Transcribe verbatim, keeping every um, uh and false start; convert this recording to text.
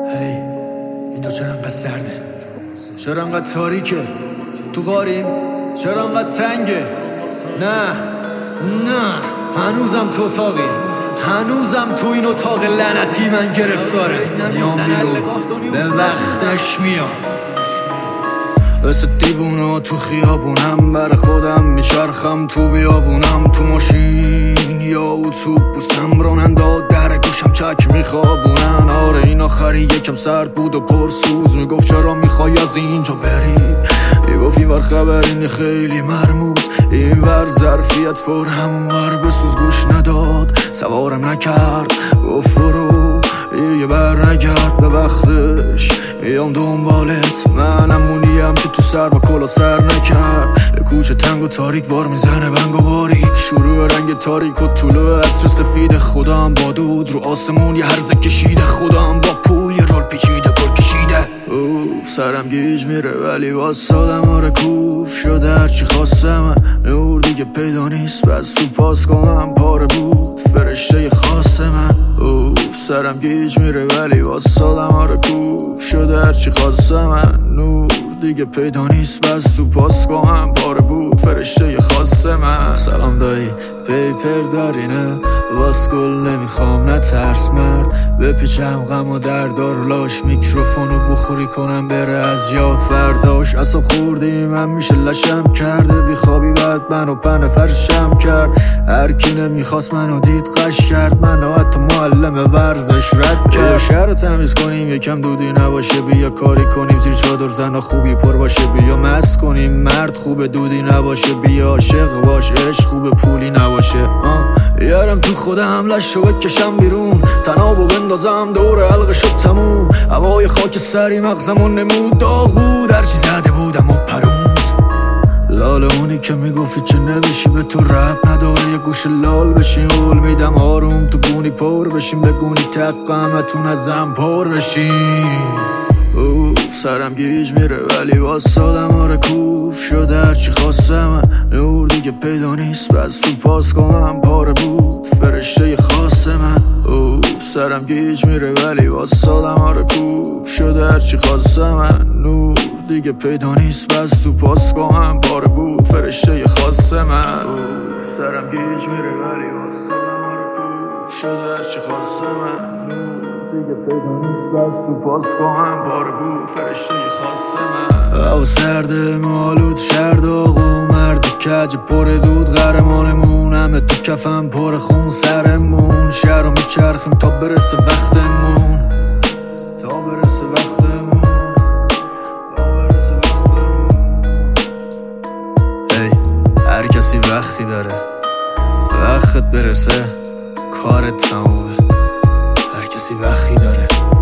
هی اینجا چرا انقدر سرده؟ چرا انقدر تاریکه؟ تو غاریم؟ چرا انقدر تنگه؟ نه نه هنوزم تو اتاقی، هنوزم تو این اتاق لعنتی من گرفتاره. میام بیرون به وقتش میام، مثل دیوونا تو خیابونم، بر خودم میچرخم تو بیابونم، تو ماشین یا اتوبوسم راننده در گوشم چک میخوابونن. آره این آخری یکم سرد بود و پرسوز، میگفت چرا میخوای از اینجا بری، میگفت این ور خبرینی خیلی مرموز، این ور ظرفیت فور همونور بسوز. گوش نداد سوارم نکرد، گفت فرو یه بر نگرد به وقتش میام دنبالت. منم مونیم که تو سر با کلا سر نکرد، یه کوچه تنگ و تاریک بار میزنه بنگ و باریک، شروع رنگ تاریک و طلوع عصر سفید. خودم با دود رو آسمون یه هرزه کشیده، خودم با پول یه رول پیچیده پر کشیده. اوف سرم گیج میره ولی واسادم آره کوف شده، هرچی خواستم نور دیگه پیدا نیست، بس تو پاس کنم پاره بود فرشته خواست من. اوف سرم گیج میره ولی واسادم آره کوف شده، هرچی خواستم من نور دیگه پیدا نیست، بس تو پاس کنم پاره بود فرشته خواست من. سلام دایی پیپر داری نه؟ واس گل نمیخوام نه ترس مرد، بپیچم غم و دردار لاش، میکروفونو بخوری کنم بره از یاد فرداش. اصاب خوردی من میشه لشم کرده، بیخوابی بعد منو پن فرشم کرد، هر کی نمیخواست منو دید قش کرد، منو حتی معلم ورزش رد کرد. شهر رو تمیز کنیم یکم دودی نباشه، بیا کاری کنیم زیر چادر زن خوبی پر باشه، بیا مست کنیم مرد خوبه دودی نباشه، بیا عاشق باش عشق خوبه پولی نباشه. یارم تو خودم لشو بکشم بیرون، تنابو بندازم دور حلقه شد تموم، هوای خاک سری مغزمون نمود داغ بود، هرچی زده بودم و پروند. لاله اونی که میگفتی چه نمیشی به تو رب نداره، یه گوش لال بشین قول میدم آروم تو گونی پر بشیم، بگونی تق قمتون ازم پر بشین. اوف سرم گیج میره ولی واسادم آره کوف شده، هرچی خواستم نور دیگه پیدا نیست، بس تو پاس کنم پاره بود فرشته خواست من. اوف سرم گیج میره ولی واسادم آره کوف شده، هرچی خواستم نور دیگه پیدا نیست، بس تو پاس کنم پاره بود فرشته خواست من. اوف سرم گیج میره ولی واسادم آره کوف شده، هرچی خواستم دیگه پیدا نیست، بس تو پاس کنم پاره بود فرشته خواست من. هوا سرده مالود شرد آقا مرد کج پر دود، قهرمانمون همه تو کفم پر خون سرمون، شهر رو میچرخیم تا برسه وقتمون، تا برسه وقتمون، تا برسه وقتمون. هی هر کسی وقتی داره، وقت برسه کارت تمومه، هر کسی وقتی داره